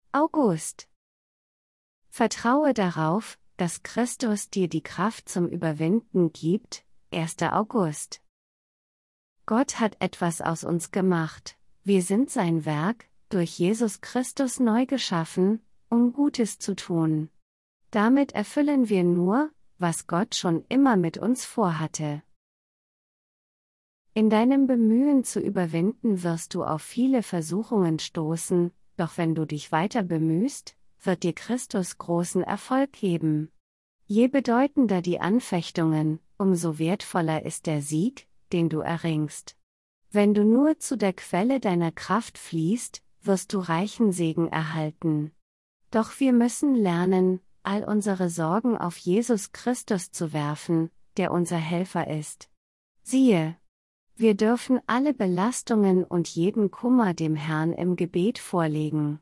August. Vertraue darauf, dass Christus dir die Kraft zum Überwinden gibt. 1. August. Gott hat etwas aus uns gemacht. Wir sind sein Werk, durch Jesus Christus neu geschaffen, um Gutes zu tun. Damit erfüllen wir nur, was Gott schon immer mit uns vorhatte. In deinem Bemühen zu überwinden wirst du auf viele Versuchungen stoßen, doch wenn du dich weiter bemühst, wird dir Christus großen Erfolg geben. Je bedeutender die Anfechtungen, umso wertvoller ist der Sieg, den du erringst. Wenn du nur zu der Quelle deiner Kraft fließt, wirst du reichen Segen erhalten. Doch wir müssen lernen, all unsere Sorgen auf Jesus Christus zu werfen, der unser Helfer ist. Siehe, wir dürfen alle Belastungen und jeden Kummer dem Herrn im Gebet vorlegen.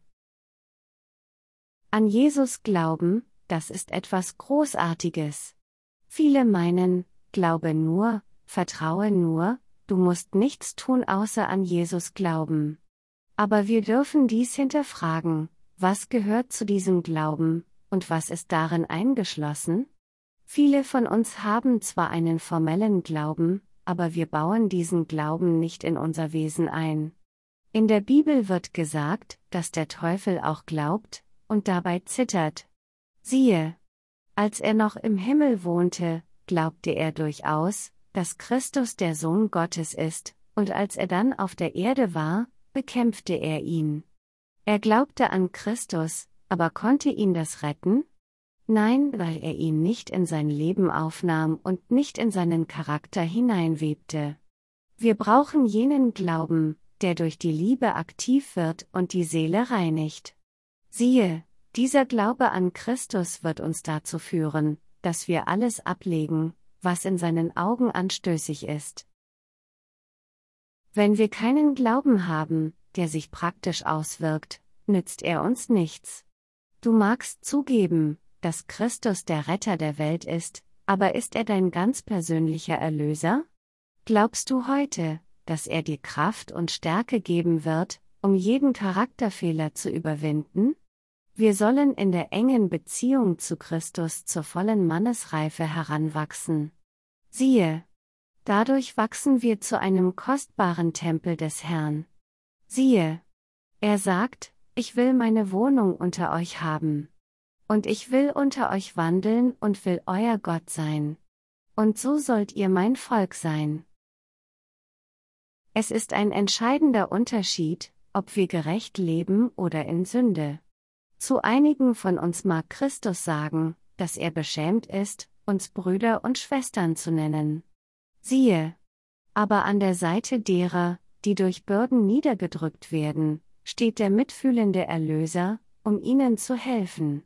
An Jesus glauben, das ist etwas Großartiges. Viele meinen, glaube nur, vertraue nur, du musst nichts tun außer an Jesus glauben. Aber wir dürfen dies hinterfragen, was gehört zu diesem Glauben, und was ist darin eingeschlossen? Viele von uns haben zwar einen formellen Glauben, aber wir bauen diesen Glauben nicht in unser Wesen ein. In der Bibel wird gesagt, dass der Teufel auch glaubt, und dabei zittert. Siehe, als er noch im Himmel wohnte, glaubte er durchaus, dass Christus der Sohn Gottes ist, und als er dann auf der Erde war, bekämpfte er ihn. Er glaubte an Christus, aber konnte ihn das retten? Nein, weil er ihn nicht in sein Leben aufnahm und nicht in seinen Charakter hineinwebte. Wir brauchen jenen Glauben, der durch die Liebe aktiv wird und die Seele reinigt. Siehe, dieser Glaube an Christus wird uns dazu führen, dass wir alles ablegen, was in seinen Augen anstößig ist. Wenn wir keinen Glauben haben, der sich praktisch auswirkt, nützt er uns nichts. Du magst zugeben, dass Christus der Retter der Welt ist, aber ist er dein ganz persönlicher Erlöser? Glaubst du heute, dass er dir Kraft und Stärke geben wird, um jeden Charakterfehler zu überwinden? Wir sollen in der engen Beziehung zu Christus zur vollen Mannesreife heranwachsen. Siehe, dadurch wachsen wir zu einem kostbaren Tempel des Herrn. Siehe, er sagt, ich will meine Wohnung unter euch haben. Und ich will unter euch wandeln und will euer Gott sein. Und so sollt ihr mein Volk sein. Es ist ein entscheidender Unterschied, ob wir gerecht leben oder in Sünde. Zu einigen von uns mag Christus sagen, dass er beschämt ist, uns Brüder und Schwestern zu nennen. Siehe, aber an der Seite derer, die durch Bürden niedergedrückt werden, steht der mitfühlende Erlöser, um ihnen zu helfen.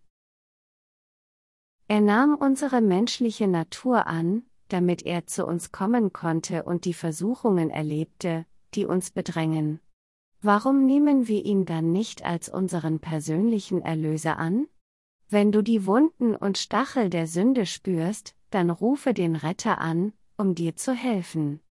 Er nahm unsere menschliche Natur an, damit er zu uns kommen konnte und die Versuchungen erlebte, die uns bedrängen. Warum nehmen wir ihn dann nicht als unseren persönlichen Erlöser an? Wenn du die Wunden und Stachel der Sünde spürst, dann rufe den Retter an, um dir zu helfen.